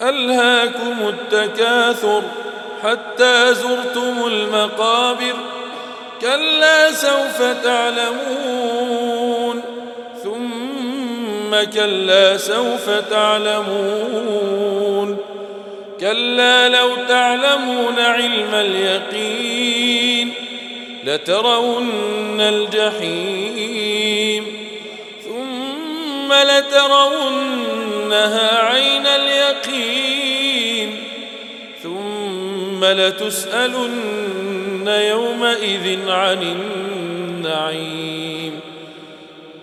ألهاكم التكاثر حتى زرتم المقابر كلا سوف تعلمون ثم كلا سوف تعلمون كلا لو تعلمون علم اليقين لترون الجحيم ثم لترونها عين اليقين ثم لتسألن يومئذ عن النعيم.